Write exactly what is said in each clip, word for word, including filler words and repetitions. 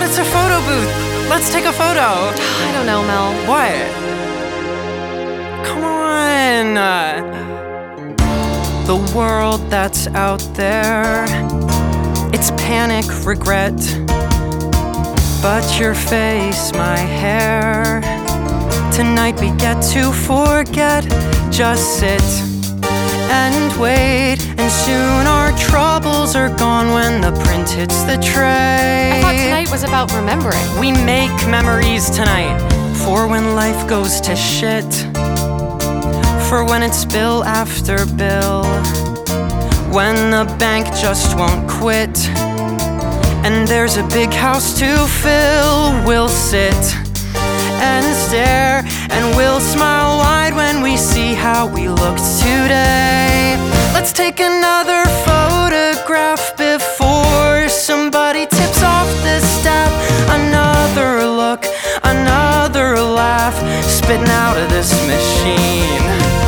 it's a photo booth. Let's take a photo. I don't know, Mel. What? Come on. The world that's out there, it's panic, regret. But your face, my hair. Tonight we get to forget. Just sit and wait, and soon our troubles are gone when the print hits the tray. I thought tonight was about remembering. We make memories tonight, for when life goes to shit, for when it's bill after bill, when the bank just won't quit, and there's a big house to fill. We'll sit and stare, and we'll smile wide when we see how we looked today. Let's take another photograph before somebody tips off the staff. Another look, another laugh, spitting out of this machine.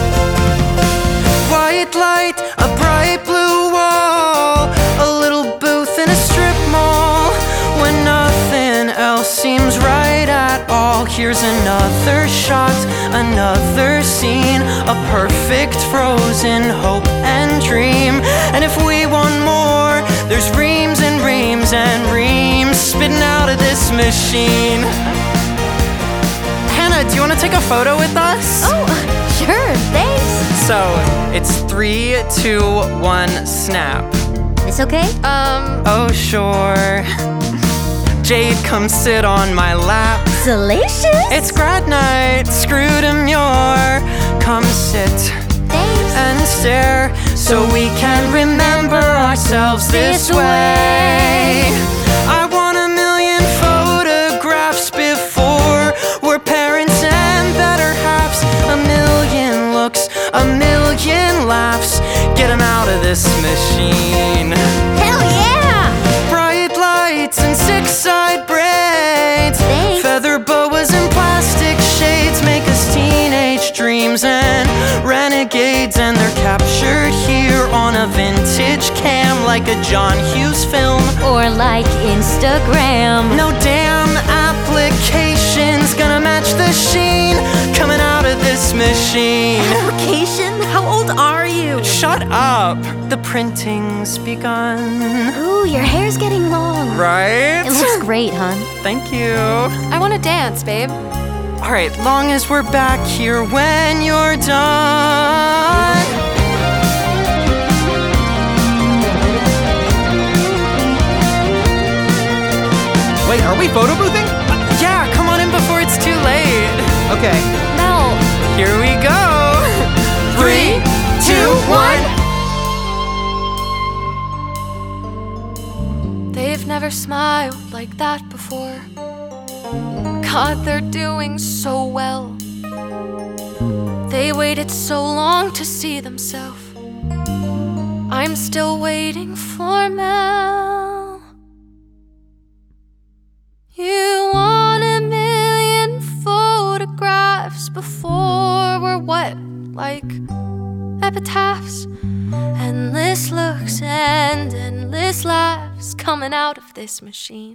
White light, a bright blue wall, a little booth in a strip mall. When nothing else seems right at all, here's another shot, another scene, a perfect frozen hope and dream. And if we want more, there's reams and reams and reams spitting out of this machine. Hannah, do you want to take a photo with us? Oh, sure, thanks. So, it's three, two, one, snap. It's okay? Um, Oh, sure. Jade, come sit on my lap. Salacious? It's grad night, Screwdemure. Come sit Thanks. and stare, so we can remember ourselves this way. I want a million photographs before we're parents and better halves. A million looks, a million laughs, get 'em out of this machine. Hell yeah! Bright lights and six-side braids, Thanks. feather boas and plastic shades make us teenage dreams and renegades, and they're captured here on a vintage cam like a John Hughes film. Or like Instagram. No damn application's gonna match the sheen coming out of this machine. Application? How old are you? Shut up! The printing's begun. Ooh, your hair's getting long. Right? It looks great, hon. Thank you. I want to dance, babe. Alright, long as we're back here when you're done. Wait, are we photo boothing? Yeah, come on in before it's too late. Okay. Mel, Here we go. Three, two, one. they've never smiled like that before. God, they're doing so well. They waited so long to see themselves. I'm still waiting for Mel. You want a million photographs before we're what? Like epitaphs? Endless looks and endless laughs coming out of this machine.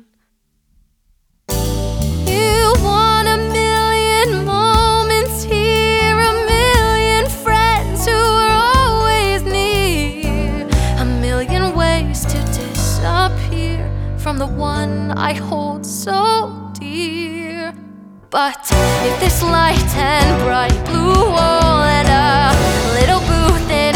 You want a million moments here, a million friends who are always near, a million ways to disappear from the one I hold so dear. But if this light and bright blue wall and a little booth in